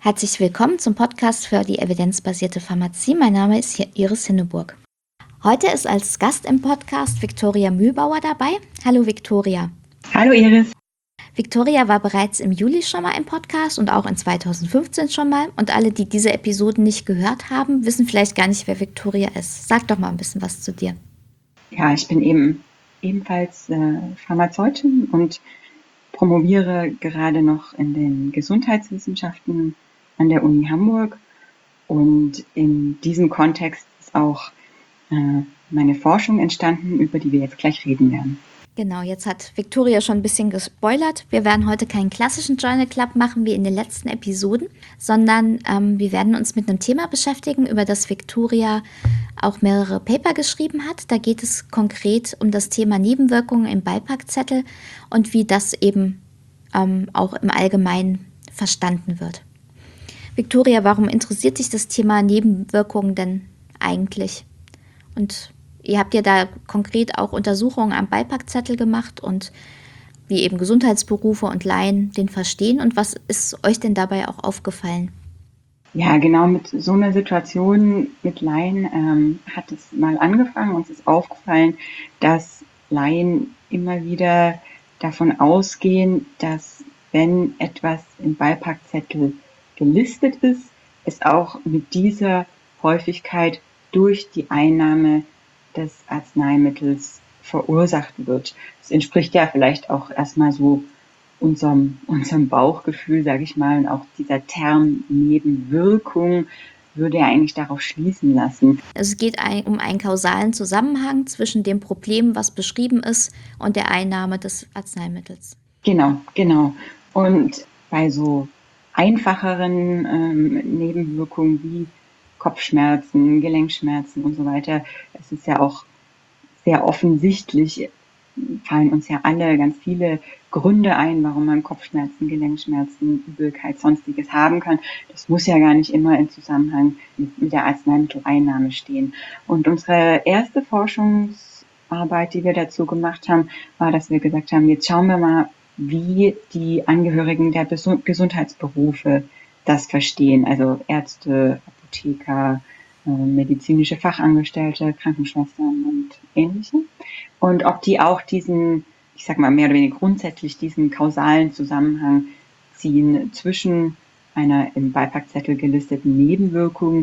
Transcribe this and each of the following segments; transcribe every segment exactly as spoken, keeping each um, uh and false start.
Herzlich willkommen zum Podcast für die evidenzbasierte Pharmazie. Mein Name ist Iris Hinneburg. Heute ist als Gast im Podcast Viktoria Mühlbauer dabei. Hallo Viktoria. Hallo Iris. Viktoria war bereits im Juli schon mal im Podcast und auch in zweitausendfünfzehn schon mal. Und alle, die diese Episoden nicht gehört haben, wissen vielleicht gar nicht, wer Viktoria ist. Sag doch mal ein bisschen was zu dir. Ja, ich bin eben ebenfalls äh, Pharmazeutin und promoviere gerade noch in den Gesundheitswissenschaften an der Uni Hamburg. Und in diesem Kontext ist auch äh, meine Forschung entstanden, über die wir jetzt gleich reden werden. Genau, jetzt hat Viktoria schon ein bisschen gespoilert. Wir werden heute keinen klassischen Journal Club machen wie in den letzten Episoden, sondern ähm, wir werden uns mit einem Thema beschäftigen, über das Viktoria auch mehrere Paper geschrieben hat. Da geht es konkret um das Thema Nebenwirkungen im Beipackzettel und wie das eben ähm, auch im Allgemeinen verstanden wird. Viktoria, warum interessiert dich das Thema Nebenwirkungen denn eigentlich? Und ihr habt ja da konkret auch Untersuchungen am Beipackzettel gemacht und wie eben Gesundheitsberufe und Laien den verstehen. Und was ist euch denn dabei auch aufgefallen? Ja, genau mit so einer Situation mit Laien ähm, hat es mal angefangen. Uns ist aufgefallen, dass Laien immer wieder davon ausgehen, dass wenn etwas im Beipackzettel gelistet ist, es auch mit dieser Häufigkeit durch die Einnahme des Arzneimittels verursacht wird. Das entspricht ja vielleicht auch erstmal so unserem, unserem Bauchgefühl, sage ich mal, und auch dieser Term Nebenwirkung würde ja eigentlich darauf schließen lassen. Es geht ein, um einen kausalen Zusammenhang zwischen dem Problem, was beschrieben ist, und der Einnahme des Arzneimittels. Genau, genau. Und bei so einfacheren ähm, Nebenwirkungen wie Kopfschmerzen, Gelenkschmerzen und so weiter, es ist ja auch sehr offensichtlich, fallen uns ja alle ganz viele Gründe ein, warum man Kopfschmerzen, Gelenkschmerzen, Übelkeit, sonstiges haben kann. Das muss ja gar nicht immer im Zusammenhang mit, mit der Arzneimitteleinnahme stehen. Und unsere erste Forschungsarbeit, die wir dazu gemacht haben, war, dass wir gesagt haben, jetzt schauen wir mal, wie die Angehörigen der Gesundheitsberufe das verstehen, also Ärzte, Apotheker, medizinische Fachangestellte, Krankenschwestern und Ähnliche. Und ob die auch diesen, ich sag mal mehr oder weniger grundsätzlich diesen kausalen Zusammenhang ziehen zwischen einer im Beipackzettel gelisteten Nebenwirkung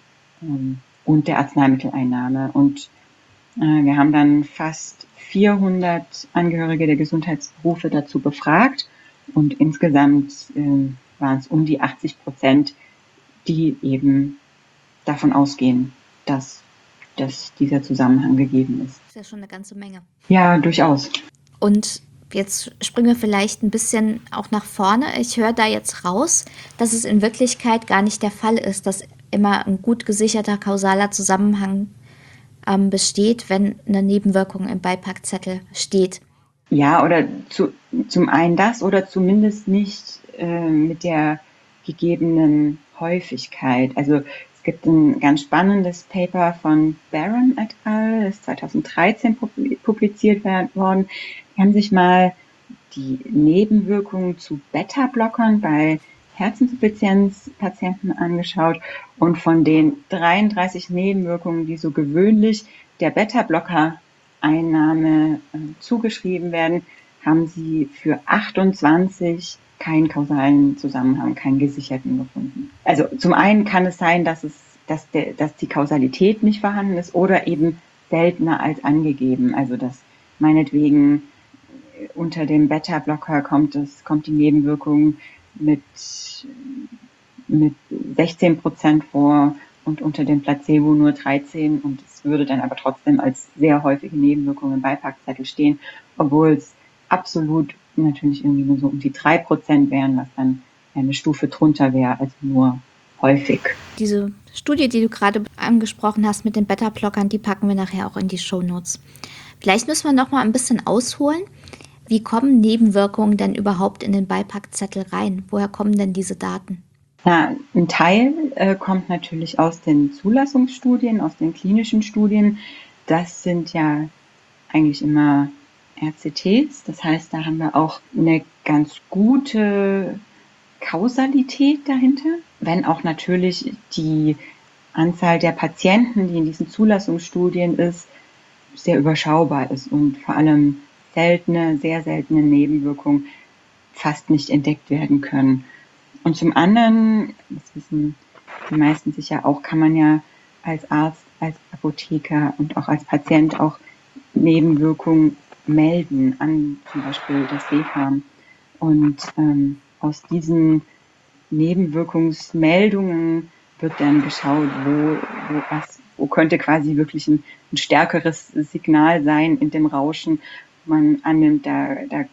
ähm, und der Arzneimitteleinnahme. Und äh, wir haben dann fast vierhundert Angehörige der Gesundheitsberufe dazu befragt und insgesamt äh, waren es um die achtzig Prozent, die eben davon ausgehen, dass, dass dieser Zusammenhang gegeben ist. Das ist ja schon eine ganze Menge. Ja, durchaus. Und jetzt springen wir vielleicht ein bisschen auch nach vorne. Ich höre da jetzt raus, dass es in Wirklichkeit gar nicht der Fall ist, dass immer ein gut gesicherter kausaler Zusammenhang ähm, besteht, wenn eine Nebenwirkung im Beipackzettel steht. Ja, oder zu, zum einen das oder zumindest nicht äh, mit der gegebenen Häufigkeit. Also es gibt ein ganz spannendes Paper von Barron et al., das ist zweitausenddreizehn publiziert worden. Die haben sich mal die Nebenwirkungen zu Beta-Blockern bei Herzinsuffizienzpatienten angeschaut und von den dreiunddreißig Nebenwirkungen, die so gewöhnlich der Beta-Blocker-Einnahme äh, zugeschrieben werden, haben sie für achtundzwanzig keinen kausalen Zusammenhang, keinen gesicherten gefunden. Also zum einen kann es sein, dass es, dass, der, dass die Kausalität nicht vorhanden ist oder eben seltener als angegeben. Also dass meinetwegen unter dem Beta-Blocker kommt es, kommt die Nebenwirkung mit, mit sechzehn Prozent vor und unter dem Placebo nur dreizehn und es würde dann aber trotzdem als sehr häufige Nebenwirkung im Beipackzettel stehen, obwohl es absolut natürlich irgendwie nur so um die drei Prozent wären, was dann eine Stufe drunter wäre, also nur häufig. Diese Studie, die du gerade angesprochen hast mit den Beta-Blockern, die packen wir nachher auch in die Shownotes. Vielleicht müssen wir noch mal ein bisschen ausholen. Wie kommen Nebenwirkungen denn überhaupt in den Beipackzettel rein? Woher kommen denn diese Daten? Na, ein Teil äh, kommt natürlich aus den Zulassungsstudien, aus den klinischen Studien. Das sind ja eigentlich immer R C Ts. Das heißt, da haben wir auch eine ganz gute Kausalität dahinter, wenn auch natürlich die Anzahl der Patienten, die in diesen Zulassungsstudien ist, sehr überschaubar ist und vor allem seltene, sehr seltene Nebenwirkungen fast nicht entdeckt werden können. Und zum anderen, das wissen die meisten sicher auch, kann man ja als Arzt, als Apotheker und auch als Patient auch Nebenwirkungen melden an zum Beispiel das B fArM. Und ähm, aus diesen Nebenwirkungsmeldungen wird dann geschaut, wo, wo, was, wo könnte quasi wirklich ein, ein stärkeres Signal sein in dem Rauschen. Man annimmt, da, da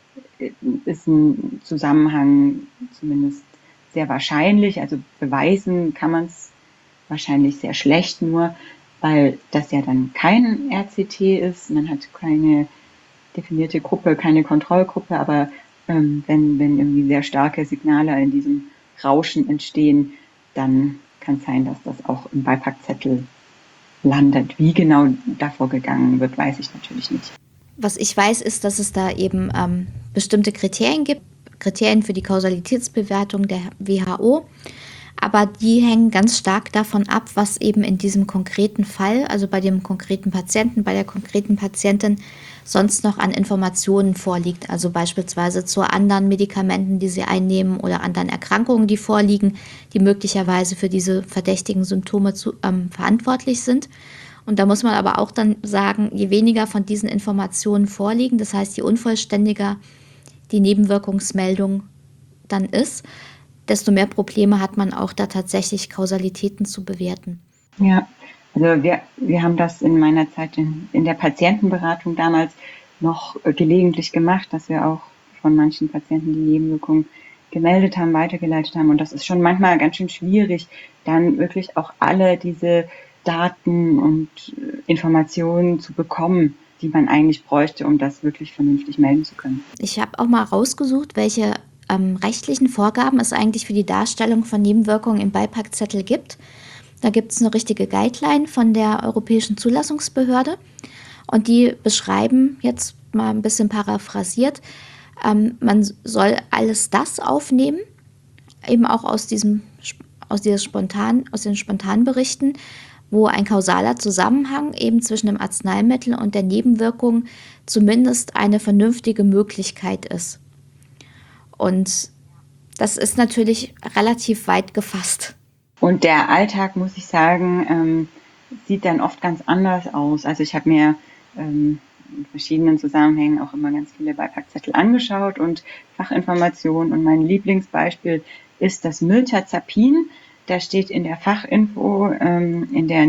ist ein Zusammenhang zumindest sehr wahrscheinlich. Also beweisen kann man es wahrscheinlich sehr schlecht nur, weil das ja dann kein R C T ist. Man hat keine definierte Gruppe, keine Kontrollgruppe, aber ähm, wenn, wenn irgendwie sehr starke Signale in diesem Rauschen entstehen, dann kann es sein, dass das auch im Beipackzettel landet. Wie genau davor gegangen wird, weiß ich natürlich nicht. Was ich weiß, ist, dass es da eben ähm, bestimmte Kriterien gibt, Kriterien für die Kausalitätsbewertung der W H O, aber die hängen ganz stark davon ab, was eben in diesem konkreten Fall, also bei dem konkreten Patienten, bei der konkreten Patientin sonst noch an Informationen vorliegt, also beispielsweise zu anderen Medikamenten, die sie einnehmen oder anderen Erkrankungen, die vorliegen, die möglicherweise für diese verdächtigen Symptome zu, ähm, verantwortlich sind. Und da muss man aber auch dann sagen, je weniger von diesen Informationen vorliegen, das heißt, je unvollständiger die Nebenwirkungsmeldung dann ist, desto mehr Probleme hat man auch da tatsächlich Kausalitäten zu bewerten. Ja, also wir, wir haben das in meiner Zeit in, in der Patientenberatung damals noch gelegentlich gemacht, dass wir auch von manchen Patienten die Nebenwirkungen gemeldet haben, weitergeleitet haben. Und das ist schon manchmal ganz schön schwierig, dann wirklich auch alle diese Daten und Informationen zu bekommen, die man eigentlich bräuchte, um das wirklich vernünftig melden zu können. Ich habe auch mal rausgesucht, welche ähm, rechtlichen Vorgaben es eigentlich für die Darstellung von Nebenwirkungen im Beipackzettel gibt. Da gibt es eine richtige Guideline von der Europäischen Zulassungsbehörde und die beschreiben, jetzt mal ein bisschen paraphrasiert, ähm, man soll alles das aufnehmen, eben auch aus diesem aus, dieser Spontan, aus den Spontanberichten, wo ein kausaler Zusammenhang eben zwischen dem Arzneimittel und der Nebenwirkung zumindest eine vernünftige Möglichkeit ist. Und das ist natürlich relativ weit gefasst. Und der Alltag, muss ich sagen, ähm, sieht dann oft ganz anders aus. Also ich habe mir ähm, in verschiedenen Zusammenhängen auch immer ganz viele Beipackzettel angeschaut und Fachinformationen. Und mein Lieblingsbeispiel ist das Miltazapin. Da steht in der Fachinfo, ähm, in der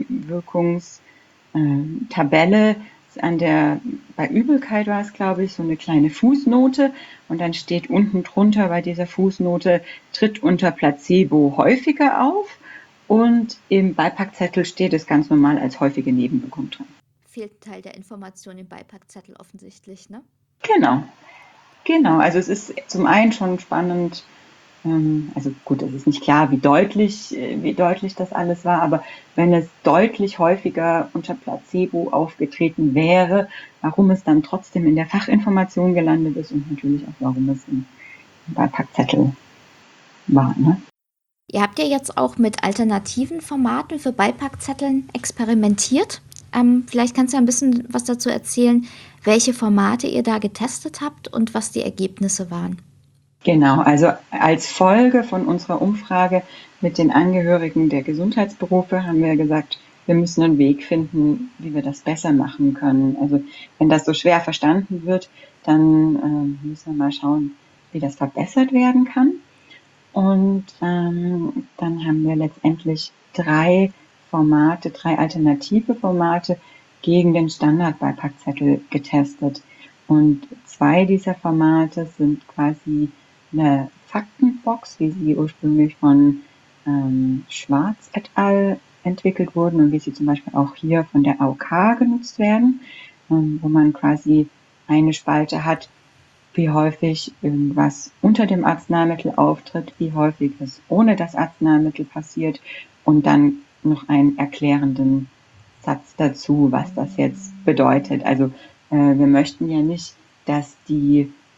Nebenwirkungstabelle, äh, an der, bei Übelkeit war es, glaube ich, so eine kleine Fußnote. Und dann steht unten drunter bei dieser Fußnote, tritt unter Placebo häufiger auf. Und im Beipackzettel steht es ganz normal als häufige Nebenwirkung drin. Fehlt ein Teil der Information im Beipackzettel offensichtlich, ne? Genau, genau. Also es ist zum einen schon spannend, also gut, es ist nicht klar, wie deutlich, wie deutlich das alles war, aber wenn es deutlich häufiger unter Placebo aufgetreten wäre, warum es dann trotzdem in der Fachinformation gelandet ist und natürlich auch, warum es im Beipackzettel war. Ne? Ihr habt ja jetzt auch mit alternativen Formaten für Beipackzetteln experimentiert. Ähm, vielleicht kannst du ja ein bisschen was dazu erzählen, welche Formate ihr da getestet habt und was die Ergebnisse waren. Genau, also als Folge von unserer Umfrage mit den Angehörigen der Gesundheitsberufe haben wir gesagt, wir müssen einen Weg finden, wie wir das besser machen können. Also wenn das so schwer verstanden wird, dann äh, müssen wir mal schauen, wie das verbessert werden kann. Und ähm, dann haben wir letztendlich drei Formate, drei alternative Formate gegen den Standard-Beipackzettel getestet. Und zwei dieser Formate sind quasi eine Faktenbox, wie sie ursprünglich von ähm, Schwarz et al. Entwickelt wurden und wie sie zum Beispiel auch hier von der A O K genutzt werden, ähm, wo man quasi eine Spalte hat, wie häufig irgendwas unter dem Arzneimittel auftritt, wie häufig es ohne das Arzneimittel passiert und dann noch einen erklärenden Satz dazu, was das jetzt bedeutet. Also äh, wir möchten ja nicht, dass die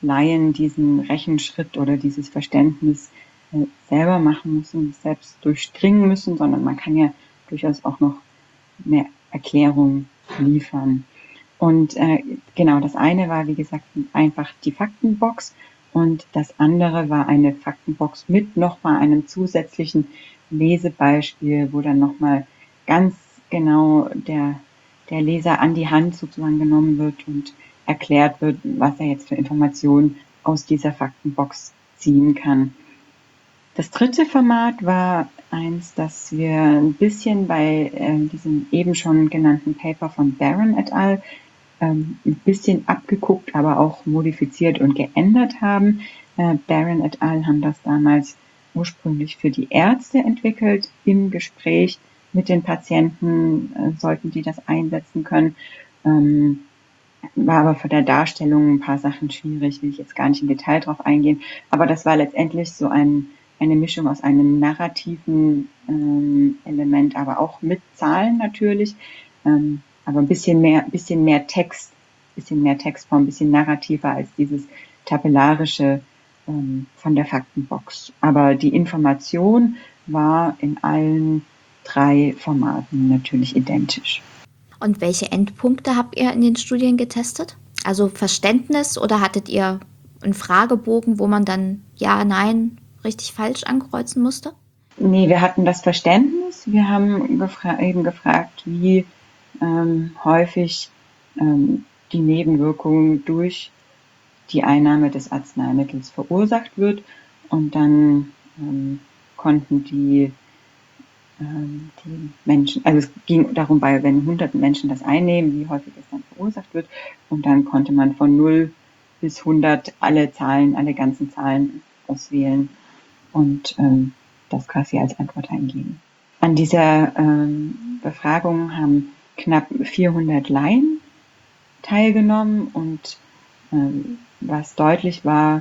Laien diesen Rechenschritt oder dieses Verständnis äh, selber machen müssen, selbst durchdringen müssen, sondern man kann ja durchaus auch noch eine Erklärung liefern. Und äh, genau, das eine war, wie gesagt, einfach die Faktenbox und das andere war eine Faktenbox mit nochmal einem zusätzlichen Lesebeispiel, wo dann nochmal ganz genau der, der Leser an die Hand sozusagen genommen wird und erklärt wird, was er jetzt für Informationen aus dieser Faktenbox ziehen kann. Das dritte Format war eins, das wir ein bisschen bei äh, diesem eben schon genannten Paper von Barron et al. Ähm, ein bisschen abgeguckt, aber auch modifiziert und geändert haben. Äh, Barron et al. Haben das damals ursprünglich für die Ärzte entwickelt. Im Gespräch mit den Patienten äh, sollten die das einsetzen können. Ähm, war aber für der Darstellung ein paar Sachen schwierig, will ich jetzt gar nicht im Detail drauf eingehen. Aber das war letztendlich so ein, eine Mischung aus einem narrativen ähm, Element, aber auch mit Zahlen natürlich. Ähm, aber ein bisschen mehr, bisschen mehr Text, bisschen mehr Textform, ein bisschen narrativer als dieses tabellarische ähm, von der Faktenbox. Aber die Information war in allen drei Formaten natürlich identisch. Und welche Endpunkte habt ihr in den Studien getestet? Also Verständnis oder hattet ihr einen Fragebogen, wo man dann ja, nein, richtig, falsch ankreuzen musste? Nee, wir hatten das Verständnis. Wir haben gefra- eben gefragt, wie ähm, häufig ähm, die Nebenwirkung durch die Einnahme des Arzneimittels verursacht wird. Und dann ähm, konnten die, ähm, die Menschen, also es ging darum, bei wenn hunderten Menschen das einnehmen, wie häufig es dann verursacht wird. Und dann konnte man von null bis hundert alle Zahlen, alle ganzen Zahlen auswählen und ähm, das quasi als Antwort eingeben. An dieser ähm, Befragung haben knapp vierhundert Laien teilgenommen und ähm, was deutlich war,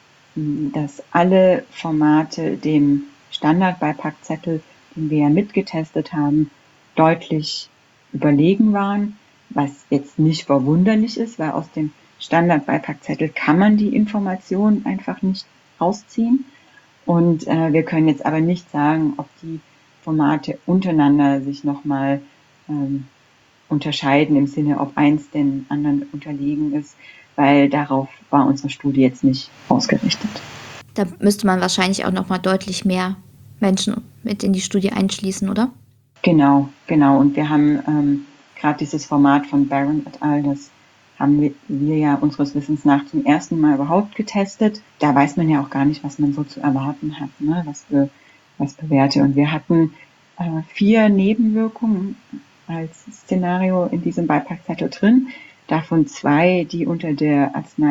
dass alle Formate dem Standardbeipackzettel, den wir ja mitgetestet haben, deutlich überlegen waren, was jetzt nicht verwunderlich ist, weil aus dem Standardbeipackzettel kann man die Information einfach nicht rausziehen. Und äh, wir können jetzt aber nicht sagen, ob die Formate untereinander sich nochmal ähm, unterscheiden im Sinne, ob eins den anderen unterlegen ist, weil darauf war unsere Studie jetzt nicht ausgerichtet. Da müsste man wahrscheinlich auch noch mal deutlich mehr Menschen mit in die Studie einschließen, oder? Genau, genau. Und wir haben ähm, gerade dieses Format von Barron et al., das haben wir, wir ja unseres Wissens nach zum ersten Mal überhaupt getestet. Da weiß man ja auch gar nicht, was man so zu erwarten hat, ne? was für was für Werte. Und wir hatten äh, vier Nebenwirkungen als Szenario in diesem Beipackzettel drin, davon zwei, die unter der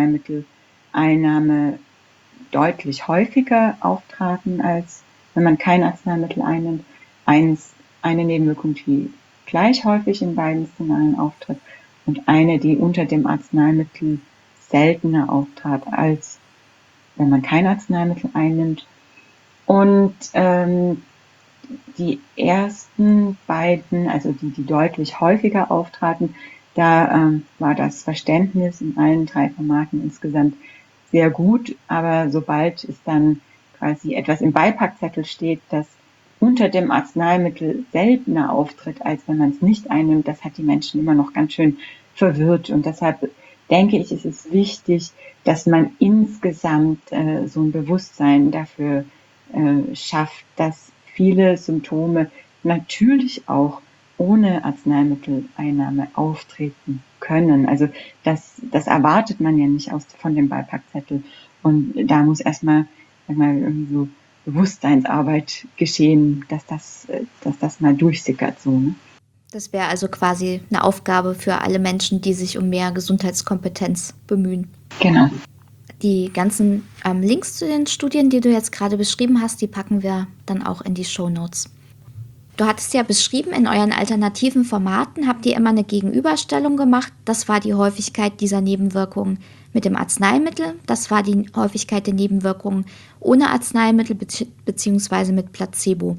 Arzneimitteleinnahme deutlich häufiger auftraten, als wenn man kein Arzneimittel einnimmt. Eins, eine Nebenwirkung, die gleich häufig in beiden Szenarien auftritt und eine, die unter dem Arzneimittel seltener auftrat, als wenn man kein Arzneimittel einnimmt. Und ähm, die ersten beiden, also die, die deutlich häufiger auftraten, da ähm, war das Verständnis in allen drei Formaten insgesamt sehr gut, aber sobald es dann quasi etwas im Beipackzettel steht, das unter dem Arzneimittel seltener auftritt, als wenn man es nicht einnimmt, das hat die Menschen immer noch ganz schön verwirrt. Und deshalb denke ich, ist es wichtig, dass man insgesamt äh, so ein Bewusstsein dafür äh, schafft, dass viele Symptome natürlich auch ohne Arzneimitteleinnahme auftreten können. Also das, das erwartet man ja nicht aus, von dem Beipackzettel. Und da muss erstmal, sag mal, irgendwie so Bewusstseinsarbeit geschehen, dass das, dass das mal durchsickert so. Ne? Das wäre also quasi eine Aufgabe für alle Menschen, die sich um mehr Gesundheitskompetenz bemühen. Genau. Die ganzen ähm, Links zu den Studien, die du jetzt gerade beschrieben hast, die packen wir dann auch in die Shownotes. Du hattest ja beschrieben, in euren alternativen Formaten habt ihr immer eine Gegenüberstellung gemacht. Das war die Häufigkeit dieser Nebenwirkungen mit dem Arzneimittel. Das war die Häufigkeit der Nebenwirkungen ohne Arzneimittel be- beziehungsweise mit Placebo.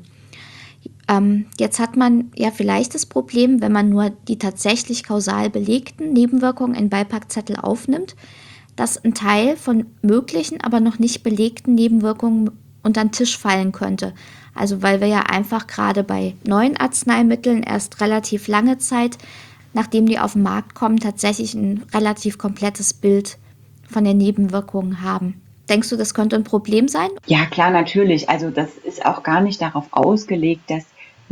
Ähm, jetzt hat man ja vielleicht das Problem, wenn man nur die tatsächlich kausal belegten Nebenwirkungen in Beipackzettel aufnimmt, dass ein Teil von möglichen, aber noch nicht belegten Nebenwirkungen unter den Tisch fallen könnte. Also weil wir ja einfach gerade bei neuen Arzneimitteln erst relativ lange Zeit, nachdem die auf den Markt kommen, tatsächlich ein relativ komplettes Bild von den Nebenwirkungen haben. Denkst du, das könnte ein Problem sein? Ja, klar, natürlich. Also das ist auch gar nicht darauf ausgelegt, dass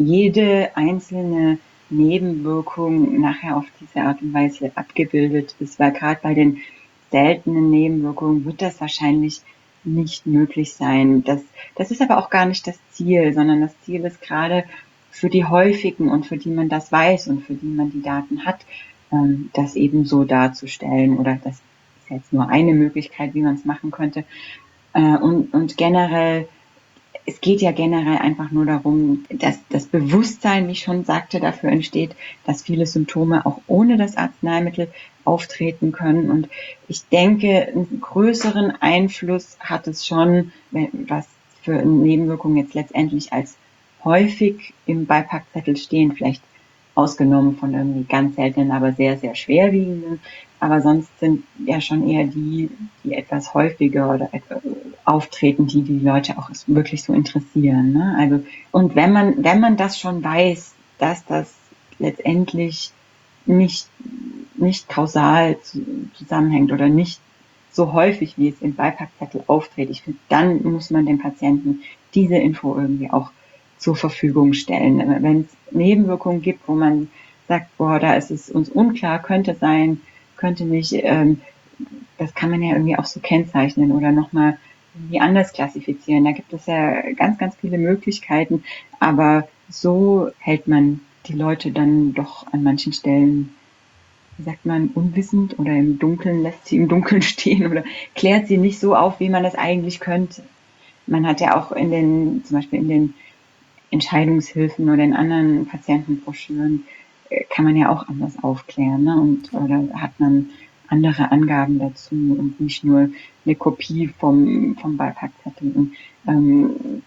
jede einzelne Nebenwirkung nachher auf diese Art und Weise abgebildet ist, weil gerade bei den seltenen Nebenwirkungen wird das wahrscheinlich nicht möglich sein. Das, das ist aber auch gar nicht das Ziel, sondern das Ziel ist gerade für die häufigen und für die man das weiß und für die man die Daten hat, ähm, das eben so darzustellen. Oder das ist jetzt nur eine Möglichkeit, wie man es machen könnte. Äh, und, und generell, es geht ja generell einfach nur darum, dass das Bewusstsein, wie ich schon sagte, dafür entsteht, dass viele Symptome auch ohne das Arzneimittel auftreten können. Und ich denke, einen größeren Einfluss hat es schon, was für Nebenwirkungen jetzt letztendlich als häufig im Beipackzettel stehen, vielleicht ausgenommen von irgendwie ganz seltenen, aber sehr, sehr schwerwiegenden. Aber sonst sind ja schon eher die, die etwas häufiger oder etwas auftreten, die die Leute auch wirklich so interessieren. Ne? Also, und wenn man, wenn man das schon weiß, dass das letztendlich nicht, nicht kausal zusammenhängt oder nicht so häufig, wie es im Beipackzettel auftritt, ich finde, dann muss man dem Patienten diese Info irgendwie auch zur Verfügung stellen. Wenn es Nebenwirkungen gibt, wo man sagt, boah, da ist es uns unklar, könnte sein, könnte nicht, ähm, das kann man ja irgendwie auch so kennzeichnen oder nochmal irgendwie anders klassifizieren. Da gibt es ja ganz, ganz viele Möglichkeiten, aber so hält man die Leute dann doch an manchen Stellen, wie sagt man, unwissend oder im Dunkeln, lässt sie im Dunkeln stehen oder klärt sie nicht so auf, wie man das eigentlich könnte. Man hat ja auch in den, zum Beispiel in den Entscheidungshilfen oder in anderen Patientenbroschüren kann man ja auch anders aufklären, ne? Und oder hat man andere Angaben dazu und nicht nur eine Kopie vom vom Beipackzettel. Und, ähm,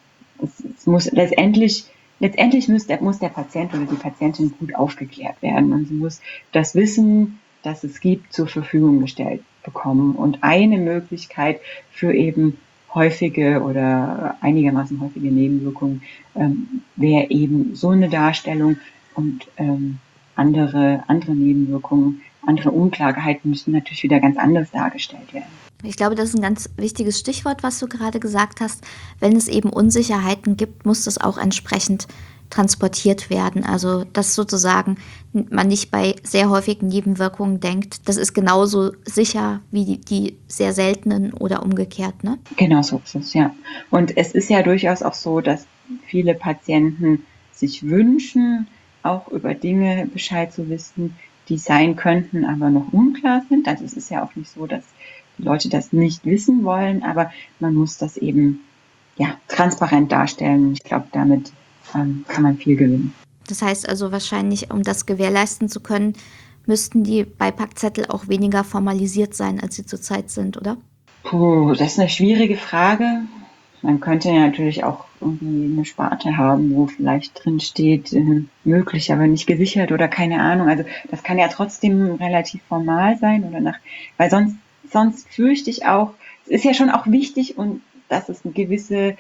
es, es muss letztendlich letztendlich muss der, muss der Patient oder die Patientin gut aufgeklärt werden und sie muss das Wissen, das es gibt, zur Verfügung gestellt bekommen. Und eine Möglichkeit für eben häufige oder einigermaßen häufige Nebenwirkungen ähm, wäre eben so eine Darstellung und ähm, andere, andere Nebenwirkungen, andere Unklarheiten müssen natürlich wieder ganz anders dargestellt werden. Ich glaube, das ist ein ganz wichtiges Stichwort, was du gerade gesagt hast. Wenn es eben Unsicherheiten gibt, muss das auch entsprechend transportiert werden. Also dass sozusagen man nicht bei sehr häufigen Nebenwirkungen denkt, das ist genauso sicher wie die, die sehr seltenen oder umgekehrt, ne? Genau so ist es, ja. Und es ist ja durchaus auch so, dass viele Patienten sich wünschen, auch über Dinge Bescheid zu wissen, die sein könnten, aber noch unklar sind. Also es ist ja auch nicht so, dass die Leute das nicht wissen wollen, aber man muss das eben ja transparent darstellen. Ich glaube, damit ähm, kann man viel gewinnen. Das heißt also wahrscheinlich, um das gewährleisten zu können, müssten die Beipackzettel auch weniger formalisiert sein, als sie zurzeit sind, oder? Puh, das ist eine schwierige Frage. Man könnte ja natürlich auch irgendwie eine Sparte haben, wo vielleicht drin steht, äh, möglich, aber nicht gesichert oder keine Ahnung. Also das kann ja trotzdem relativ formal sein oder nach, weil sonst, sonst fürchte ich auch, es ist ja schon auch wichtig und dass es eine gewisse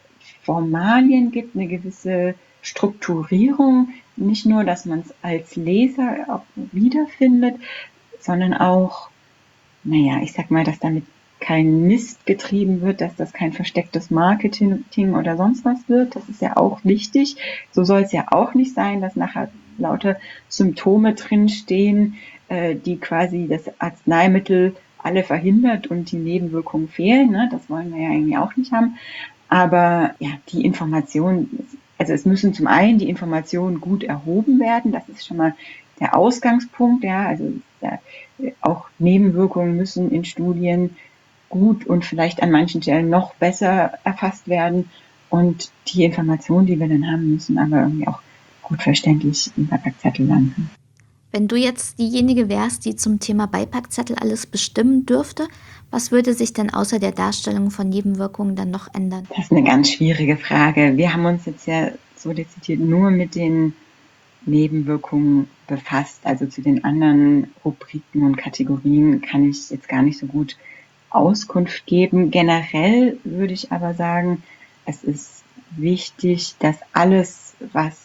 Formalien gibt, eine gewisse Strukturierung. Nicht nur, dass man es als Leser auch wiederfindet, sondern auch, naja, ich sag mal, dass damit kein Mist getrieben wird, dass das kein verstecktes Marketing oder sonst was wird. Das ist ja auch wichtig. So soll es ja auch nicht sein, dass nachher lauter Symptome drinstehen, äh, die quasi das Arzneimittel alle verhindert und die Nebenwirkungen fehlen. Ne? Das wollen wir ja eigentlich auch nicht haben. Aber ja, die Informationen, also es müssen zum einen die Informationen gut erhoben werden. Das ist schon mal der Ausgangspunkt. Ja, also ja, auch Nebenwirkungen müssen in Studien gut und vielleicht an manchen Stellen noch besser erfasst werden. Und die Informationen, die wir dann haben, müssen aber irgendwie auch gut verständlich im Beipackzettel landen. Wenn du jetzt diejenige wärst, die zum Thema Beipackzettel alles bestimmen dürfte, was würde sich denn außer der Darstellung von Nebenwirkungen dann noch ändern? Das ist eine ganz schwierige Frage. Wir haben uns jetzt ja so dezidiert nur mit den Nebenwirkungen befasst. Also zu den anderen Rubriken und Kategorien kann ich jetzt gar nicht so gut Auskunft geben. Generell würde ich aber sagen, es ist wichtig, dass alles, was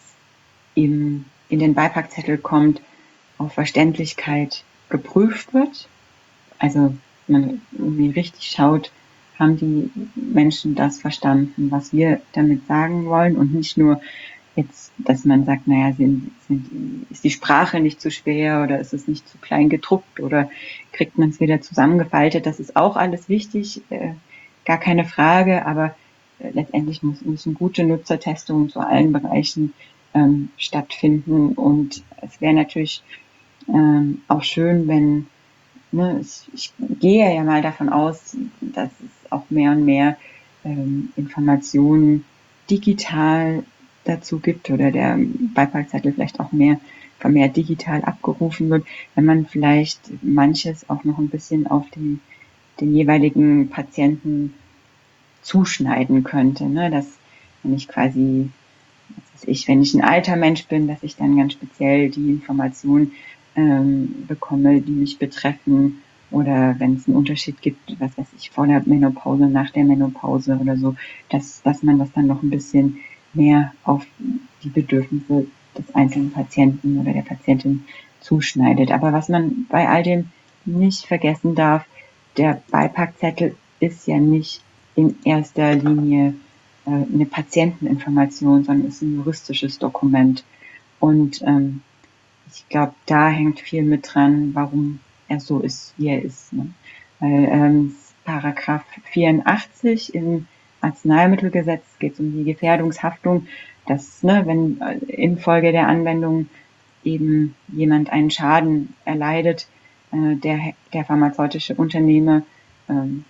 im, in den Beipackzettel kommt, auf Verständlichkeit geprüft wird. Also man irgendwie richtig schaut, haben die Menschen das verstanden, was wir damit sagen wollen, und nicht nur jetzt, dass man sagt, naja, sind, sind, ist die Sprache nicht zu schwer oder ist es nicht zu klein gedruckt oder kriegt man es wieder zusammengefaltet. Das ist auch alles wichtig, äh, gar keine Frage, aber äh, letztendlich muss, müssen gute Nutzertestungen zu allen Bereichen ähm, stattfinden, und es wäre natürlich ähm, auch schön, wenn, ne, ich, ich gehe ja mal davon aus, dass es auch mehr und mehr ähm, Informationen digital dazu gibt oder der Beipackzettel vielleicht auch mehr vermehrt digital abgerufen wird, wenn man vielleicht manches auch noch ein bisschen auf den, den jeweiligen Patienten zuschneiden könnte, ne? Dass, wenn ich quasi, was weiß ich, wenn ich ein alter Mensch bin, dass ich dann ganz speziell die Informationen ähm, bekomme, die mich betreffen, oder wenn es einen Unterschied gibt, was weiß ich, vor der Menopause, nach der Menopause oder so, dass, dass man das dann noch ein bisschen mehr auf die Bedürfnisse des einzelnen Patienten oder der Patientin zuschneidet. Aber was man bei all dem nicht vergessen darf, der Beipackzettel ist ja nicht in erster Linie äh, eine Patienteninformation, sondern ist ein juristisches Dokument. Und ähm, ich glaube, da hängt viel mit dran, warum er so ist, wie er ist. Ne? Weil ähm, Paragraph vierundachtzig im Arzneimittelgesetz geht es um die Gefährdungshaftung, dass, ne, wenn äh, infolge der Anwendung eben jemand einen Schaden erleidet, äh, der, der pharmazeutische Unternehmer ähm,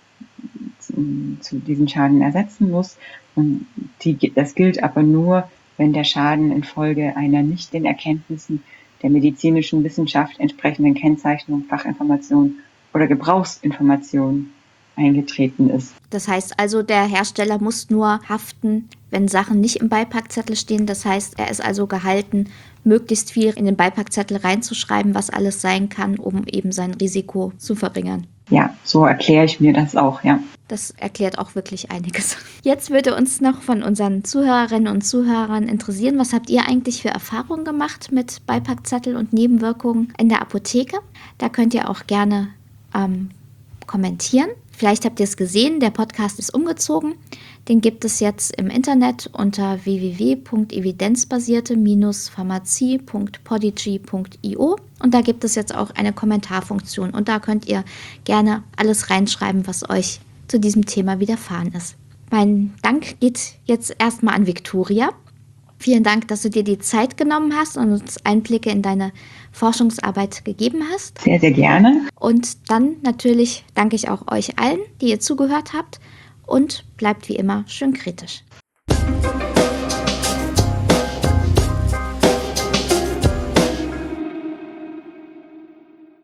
zu, zu diesen Schaden ersetzen muss. Und die, das gilt aber nur, wenn der Schaden infolge einer nicht den Erkenntnissen der medizinischen Wissenschaft entsprechenden Kennzeichnung, Fachinformation oder Gebrauchsinformation eingetreten ist. Das heißt also, der Hersteller muss nur haften, wenn Sachen nicht im Beipackzettel stehen. Das heißt, er ist also gehalten, möglichst viel in den Beipackzettel reinzuschreiben, was alles sein kann, um eben sein Risiko zu verringern. Ja, so erkläre ich mir das auch, ja. Das erklärt auch wirklich einiges. Jetzt würde uns noch von unseren Zuhörerinnen und Zuhörern interessieren, was habt ihr eigentlich für Erfahrungen gemacht mit Beipackzettel und Nebenwirkungen in der Apotheke? Da könnt ihr auch gerne ähm, kommentieren. Vielleicht habt ihr es gesehen, der Podcast ist umgezogen. Den gibt es jetzt im Internet unter w w w punkt evidenzbasierte Pharmazie punkt podigy punkt i o, und da gibt es jetzt auch eine Kommentarfunktion, und da könnt ihr gerne alles reinschreiben, was euch zu diesem Thema widerfahren ist. Mein Dank geht jetzt erstmal an Viktoria. Vielen Dank, dass du dir die Zeit genommen hast und uns Einblicke in deine Forschungsarbeit gegeben hast. Sehr, sehr gerne. Und dann natürlich danke ich auch euch allen, die ihr zugehört habt, und bleibt wie immer schön kritisch.